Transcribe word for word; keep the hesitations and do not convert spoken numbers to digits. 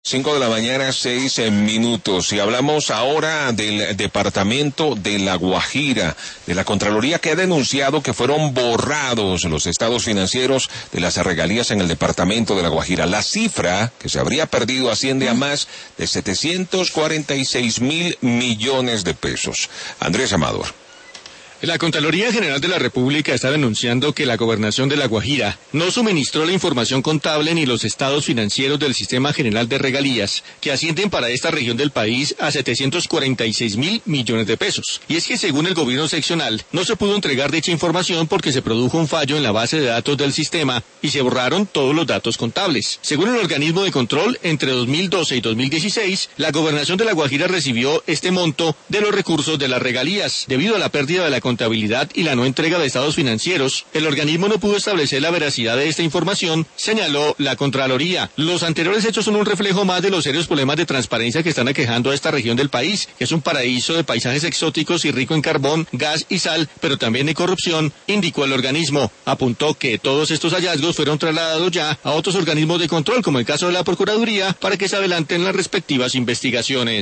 Cinco de la mañana, seis minutos. Y hablamos ahora del departamento de La Guajira, de la Contraloría, que ha denunciado que fueron borrados los estados financieros de las regalías en el departamento de La Guajira. La cifra que se habría perdido asciende a más de setecientos cuarenta y seis mil millones de pesos. Andrés Amador. La Contraloría General de la República está denunciando que la Gobernación de La Guajira no suministró la información contable ni los estados financieros del Sistema General de Regalías, que ascienden para esta región del país a setecientos cuarenta y seis mil millones de pesos. Y es que según el gobierno seccional, no se pudo entregar dicha información porque se produjo un fallo en la base de datos del sistema y se borraron todos los datos contables. Según el organismo de control, entre dos mil doce y dos mil dieciséis, la Gobernación de La Guajira recibió este monto de los recursos de las regalías. Debido a la pérdida de la contabilidad y la no entrega de estados financieros, el organismo no pudo establecer la veracidad de esta información, señaló la Contraloría. Los anteriores hechos son un reflejo más de los serios problemas de transparencia que están aquejando a esta región del país, que es un paraíso de paisajes exóticos y rico en carbón, gas y sal, pero también de corrupción, indicó el organismo. Apuntó que todos estos hallazgos fueron trasladados ya a otros organismos de control, como el caso de la Procuraduría, para que se adelanten las respectivas investigaciones.